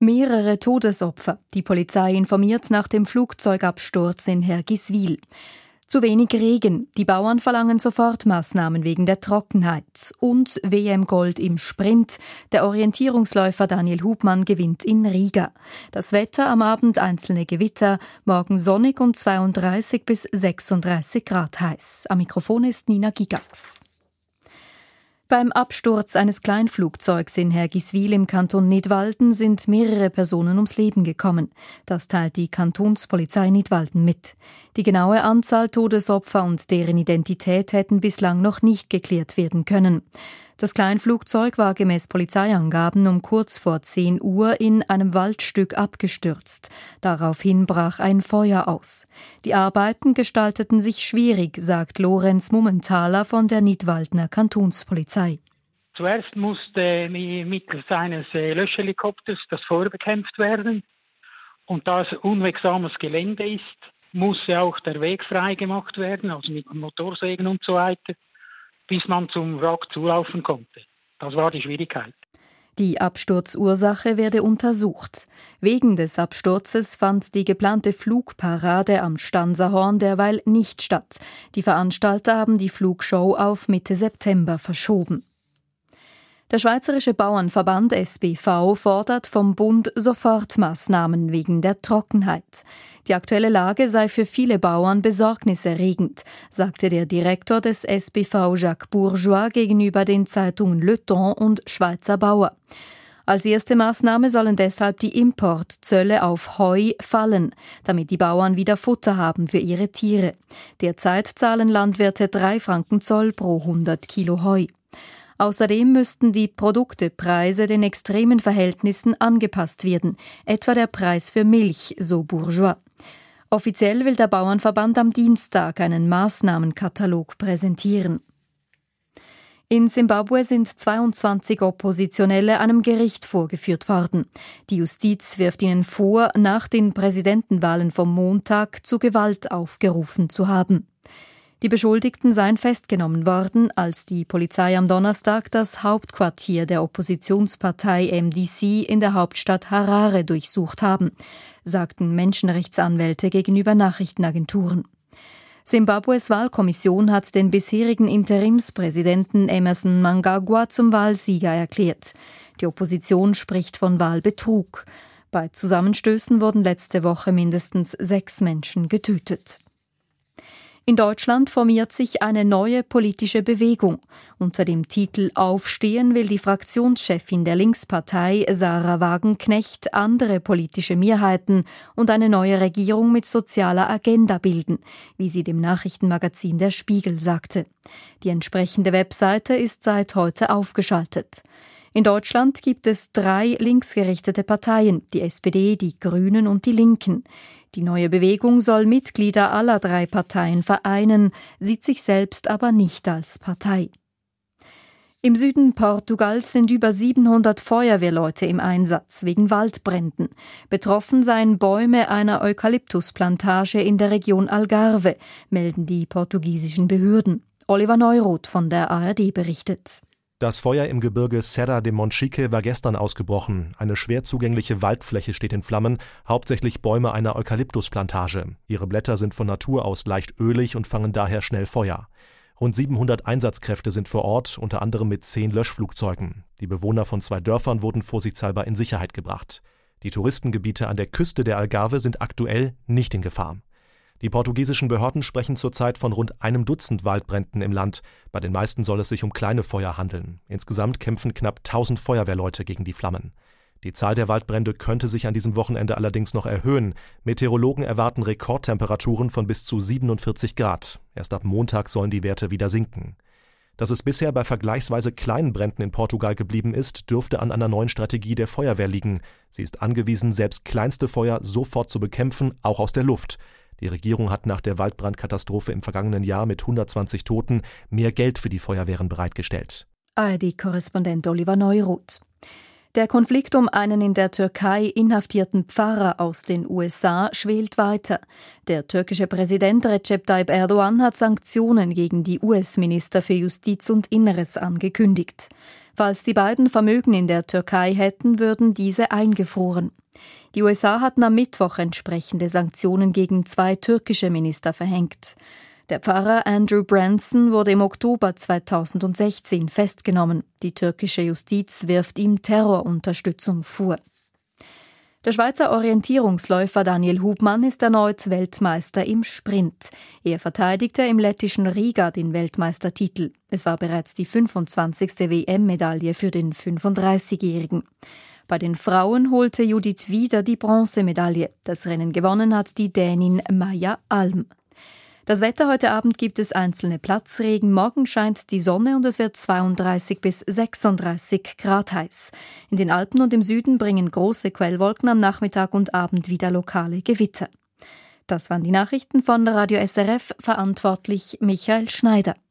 Mehrere Todesopfer. Die Polizei informiert nach dem Flugzeugabsturz in Hergiswil. Zu wenig Regen. Die Bauern verlangen Sofortmaßnahmen wegen der Trockenheit. Und WM-Gold im Sprint. Der Orientierungsläufer Daniel Hubmann gewinnt in Riga. Das Wetter am Abend einzelne Gewitter, morgen sonnig und 32 bis 36 Grad heiß. Am Mikrofon ist Nina Gigax. Beim Absturz eines Kleinflugzeugs in Hergiswil im Kanton Nidwalden sind mehrere Personen ums Leben gekommen. Das teilt die Kantonspolizei Nidwalden mit. Die genaue Anzahl Todesopfer und deren Identität hätten bislang noch nicht geklärt werden können. Das Kleinflugzeug war gemäß Polizeiangaben um kurz vor 10 Uhr in einem Waldstück abgestürzt. Daraufhin brach ein Feuer aus. Die Arbeiten gestalteten sich schwierig, sagt Lorenz Mummenthaler von der Nidwaldner Kantonspolizei. Zuerst musste mittels eines Löschhelikopters das Feuer bekämpft werden. Und da es unwegsames Gelände ist, musste auch der Weg frei gemacht werden, also mit Motorsägen und so weiter, bis man zum Wrack zulaufen konnte. Das war die Schwierigkeit. Die Absturzursache werde untersucht. Wegen des Absturzes fand die geplante Flugparade am Stanserhorn derweil nicht statt. Die Veranstalter haben die Flugshow auf Mitte September verschoben. Der Schweizerische Bauernverband SBV fordert vom Bund Sofortmaßnahmen wegen der Trockenheit. Die aktuelle Lage sei für viele Bauern besorgniserregend, sagte der Direktor des SBV Jacques Bourgeois gegenüber den Zeitungen Le Temps und Schweizer Bauer. Als erste Maßnahme sollen deshalb die Importzölle auf Heu fallen, damit die Bauern wieder Futter haben für ihre Tiere. Derzeit zahlen Landwirte 3 Franken Zoll pro 100 Kilo Heu. Außerdem müssten die Produktepreise den extremen Verhältnissen angepasst werden, etwa der Preis für Milch, so Bourgeois. Offiziell will der Bauernverband am Dienstag einen Maßnahmenkatalog präsentieren. In Simbabwe sind 22 Oppositionelle einem Gericht vorgeführt worden. Die Justiz wirft ihnen vor, nach den Präsidentenwahlen vom Montag zu Gewalt aufgerufen zu haben. Die Beschuldigten seien festgenommen worden, als die Polizei am Donnerstag das Hauptquartier der Oppositionspartei MDC in der Hauptstadt Harare durchsucht haben, sagten Menschenrechtsanwälte gegenüber Nachrichtenagenturen. Simbabwes Wahlkommission hat den bisherigen Interimspräsidenten Emmerson Mnangagwa zum Wahlsieger erklärt. Die Opposition spricht von Wahlbetrug. Bei Zusammenstößen wurden letzte Woche mindestens 6 Menschen getötet. In Deutschland formiert sich eine neue politische Bewegung. Unter dem Titel Aufstehen will die Fraktionschefin der Linkspartei Sarah Wagenknecht andere politische Mehrheiten und eine neue Regierung mit sozialer Agenda bilden, wie sie dem Nachrichtenmagazin Der Spiegel sagte. Die entsprechende Webseite ist seit heute aufgeschaltet. In Deutschland gibt es 3 linksgerichtete Parteien, die SPD, die Grünen und die Linken. Die neue Bewegung soll Mitglieder aller 3 Parteien vereinen, sieht sich selbst aber nicht als Partei. Im Süden Portugals sind über 700 Feuerwehrleute im Einsatz wegen Waldbränden. Betroffen seien Bäume einer Eukalyptusplantage in der Region Algarve, melden die portugiesischen Behörden. Oliver Neuroth von der ARD berichtet. Das Feuer im Gebirge Serra de Monchique war gestern ausgebrochen. Eine schwer zugängliche Waldfläche steht in Flammen, hauptsächlich Bäume einer Eukalyptusplantage. Ihre Blätter sind von Natur aus leicht ölig und fangen daher schnell Feuer. Rund 700 Einsatzkräfte sind vor Ort, unter anderem mit 10 Löschflugzeugen. Die Bewohner von 2 Dörfern wurden vorsichtshalber in Sicherheit gebracht. Die Touristengebiete an der Küste der Algarve sind aktuell nicht in Gefahr. Die portugiesischen Behörden sprechen zurzeit von rund 1 Dutzend Waldbränden im Land. Bei den meisten soll es sich um kleine Feuer handeln. Insgesamt kämpfen knapp 1000 Feuerwehrleute gegen die Flammen. Die Zahl der Waldbrände könnte sich an diesem Wochenende allerdings noch erhöhen. Meteorologen erwarten Rekordtemperaturen von bis zu 47 Grad. Erst ab Montag sollen die Werte wieder sinken. Dass es bisher bei vergleichsweise kleinen Bränden in Portugal geblieben ist, dürfte an einer neuen Strategie der Feuerwehr liegen. Sie ist angewiesen, selbst kleinste Feuer sofort zu bekämpfen, auch aus der Luft. Die Regierung hat nach der Waldbrandkatastrophe im vergangenen Jahr mit 120 Toten mehr Geld für die Feuerwehren bereitgestellt. ARD-Korrespondent Oliver Neuroth. Der Konflikt um einen in der Türkei inhaftierten Pfarrer aus den USA schwelt weiter. Der türkische Präsident Recep Tayyip Erdogan hat Sanktionen gegen die US-Minister für Justiz und Inneres angekündigt. Falls die beiden Vermögen in der Türkei hätten, würden diese eingefroren. Die USA hatten am Mittwoch entsprechende Sanktionen gegen 2 türkische Minister verhängt. Der Pfarrer Andrew Branson wurde im Oktober 2016 festgenommen. Die türkische Justiz wirft ihm Terrorunterstützung vor. Der Schweizer Orientierungsläufer Daniel Hubmann ist erneut Weltmeister im Sprint. Er verteidigte im lettischen Riga den Weltmeistertitel. Es war bereits die 25. WM-Medaille für den 35-Jährigen. Bei den Frauen holte Judith wieder die Bronzemedaille. Das Rennen gewonnen hat die Dänin Maja Alm. Das Wetter: heute Abend gibt es einzelne Platzregen, morgen scheint die Sonne und es wird 32 bis 36 Grad heiß. In den Alpen und im Süden bringen große Quellwolken am Nachmittag und Abend wieder lokale Gewitter. Das waren die Nachrichten von Radio SRF, verantwortlich Michael Schneider.